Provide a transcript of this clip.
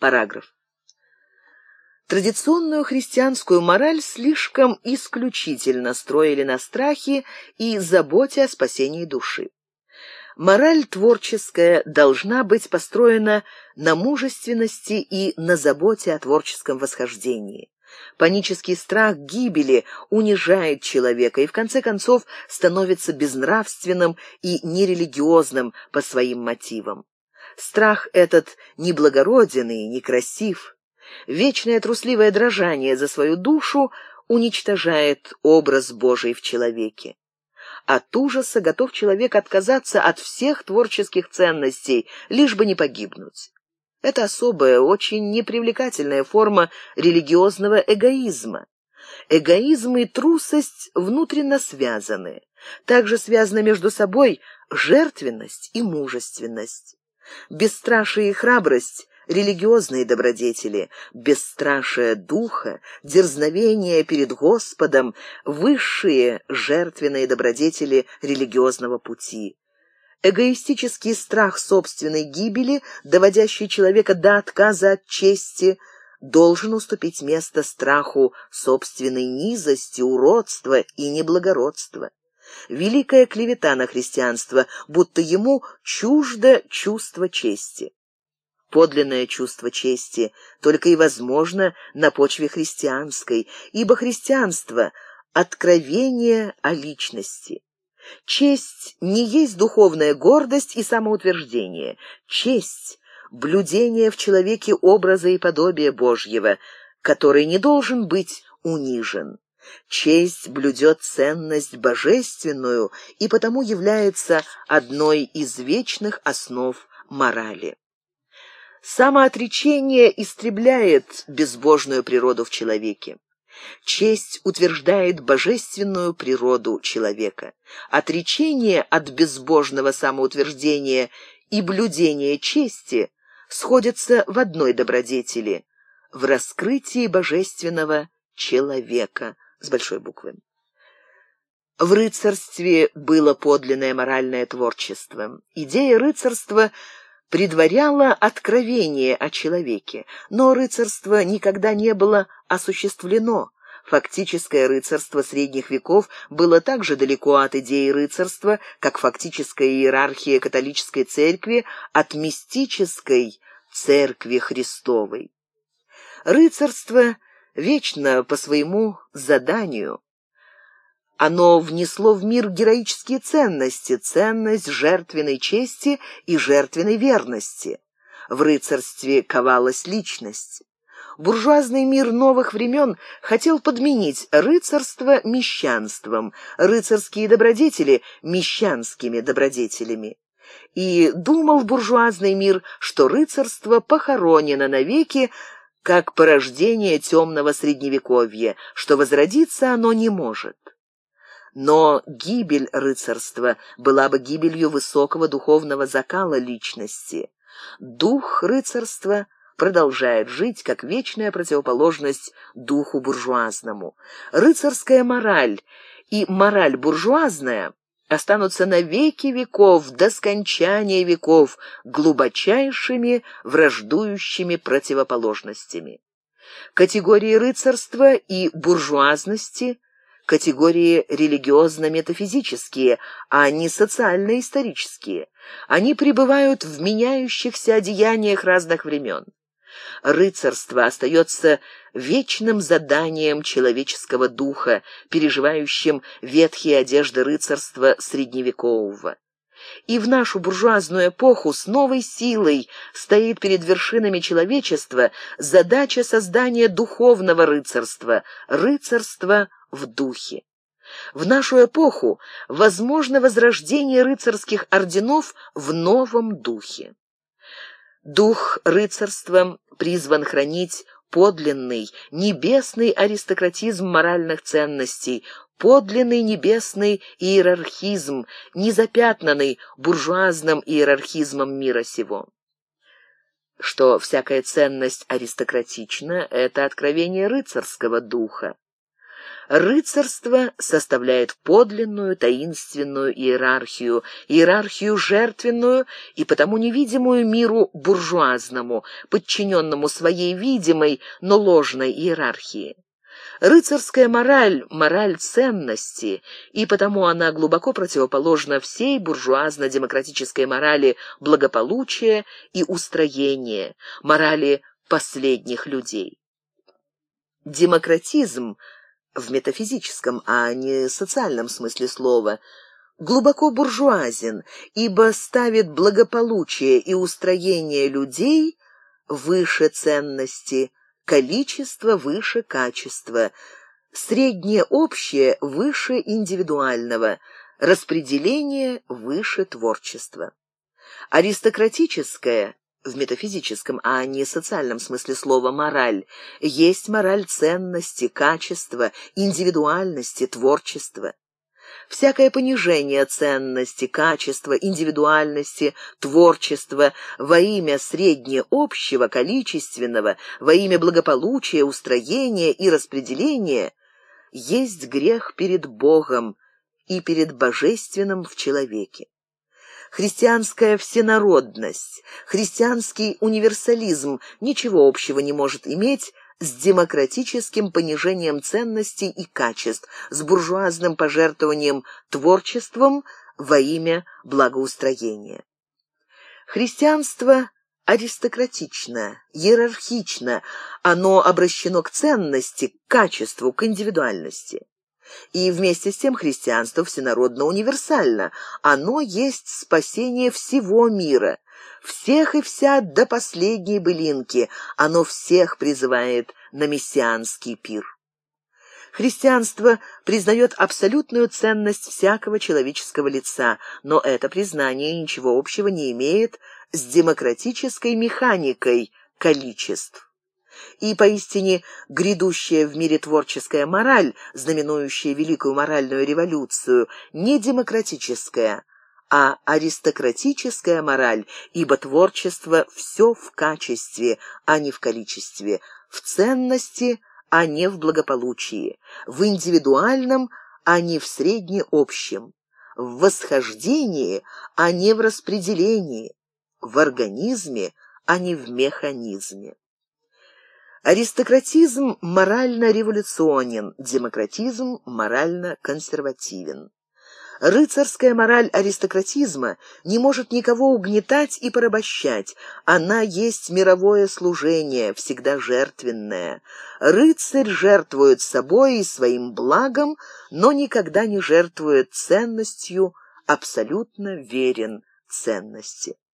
Параграф. Традиционную христианскую мораль слишком исключительно строили на страхе и заботе о спасении души. Мораль творческая должна быть построена на мужественности и на заботе о творческом восхождении. Панический страх гибели унижает человека и в конце концов становится безнравственным и нерелигиозным по своим мотивам. Страх этот не благороден и некрасив. Вечное трусливое дрожание за свою душу уничтожает образ Божий в человеке. От ужаса готов человек отказаться от всех творческих ценностей, лишь бы не погибнуть. Это особая, очень непривлекательная форма религиозного эгоизма. Эгоизм и трусость внутренно связаны. Также связаны между собой жертвенность и мужественность. Бесстрашие и храбрость — религиозные добродетели, бесстрашие духа, дерзновение перед Господом — высшие жертвенные добродетели религиозного пути. Эгоистический страх собственной гибели, доводящий человека до отказа от чести, должен уступить место страху собственной низости, уродства и неблагородства. Великая клевета на христианство, будто ему чуждо чувство чести. Подлинное чувство чести только и возможно на почве христианской, ибо христианство — откровение о личности. Честь не есть духовная гордость и самоутверждение. Честь — блюдение в человеке образа и подобия Божьего, который не должен быть унижен. Честь блюдет ценность божественную и потому является одной из вечных основ морали. Самоотречение истребляет безбожную природу в человеке. Честь утверждает божественную природу человека. Отречение от безбожного самоутверждения и блюдение чести сходятся в одной добродетели — в раскрытии божественного человека с большой буквы. В рыцарстве было подлинное моральное творчество. Идея рыцарства предваряла откровение о человеке, но рыцарство никогда не было осуществлено. Фактическое рыцарство средних веков было так же далеко от идеи рыцарства, как фактическая иерархия католической церкви от мистической церкви Христовой. Рыцарство вечно по своему заданию. Оно внесло в мир героические ценности, ценность жертвенной чести и жертвенной верности. В рыцарстве ковалась личность. Буржуазный мир новых времен хотел подменить рыцарство мещанством, рыцарские добродетели — мещанскими добродетелями. И думал буржуазный мир, что рыцарство похоронено навеки, как порождение темного средневековья, что возродиться оно не может. Но гибель рыцарства была бы гибелью высокого духовного закала личности. Дух рыцарства продолжает жить как вечная противоположность духу буржуазному. Рыцарская мораль и мораль буржуазная останутся на веки веков, до скончания веков, глубочайшими враждующими противоположностями. Категории рыцарства и буржуазности — категории религиозно-метафизические, а не социально-исторические. Они пребывают в меняющихся одеяниях разных времен. Рыцарство остается вечным заданием человеческого духа, переживающим ветхие одежды рыцарства средневекового. И в нашу буржуазную эпоху с новой силой стоит перед вершинами человечества задача создания духовного рыцарства, рыцарства в духе. В нашу эпоху возможно возрождение рыцарских орденов в новом духе. Дух рыцарства призван хранить подлинный, небесный аристократизм моральных ценностей, подлинный небесный иерархизм, незапятнанный буржуазным иерархизмом мира сего. Что всякая ценность аристократична — это откровение рыцарского духа. Рыцарство составляет подлинную таинственную иерархию жертвенную и потому невидимую миру буржуазному, подчиненному своей видимой, но ложной иерархии. Рыцарская мораль — мораль ценности, и потому она глубоко противоположна всей буржуазно-демократической морали благополучия и устроения, морали последних людей. Демократизм в метафизическом, а не социальном смысле слова, глубоко буржуазен, ибо ставит благополучие и устроение людей выше ценности, количество выше качества, среднее общее выше индивидуального, распределение выше творчества. Аристократическое в метафизическом, а не социальном смысле слова мораль есть мораль ценности, качества, индивидуальности, творчества. Всякое понижение ценности, качества, индивидуальности, творчества во имя среднеобщего, количественного, во имя благополучия, устроения и распределения есть грех перед Богом и перед божественным в человеке. Христианская всенародность, христианский универсализм ничего общего не может иметь с демократическим понижением ценностей и качеств, с буржуазным пожертвованием творчеством во имя благоустроения. Христианство аристократично, иерархично, оно обращено к ценности, к качеству, к индивидуальности. И вместе с тем христианство всенародно-универсально, оно есть спасение всего мира, всех и вся до последней былинки, оно всех призывает на мессианский пир. Христианство признает абсолютную ценность всякого человеческого лица, но это признание ничего общего не имеет с демократической механикой количеств. И поистине грядущая в мире творческая мораль, знаменующая великую моральную революцию, не демократическая, а аристократическая мораль, ибо творчество все в качестве, а не в количестве, в ценности, а не в благополучии, в индивидуальном, а не в среднеобщем, в восхождении, а не в распределении, в организме, а не в механизме. Аристократизм морально революционен, демократизм морально консервативен. Рыцарская мораль аристократизма не может никого угнетать и порабощать. Она есть мировое служение, всегда жертвенное. Рыцарь жертвует собой и своим благом, но никогда не жертвует ценностью, абсолютно верен ценности.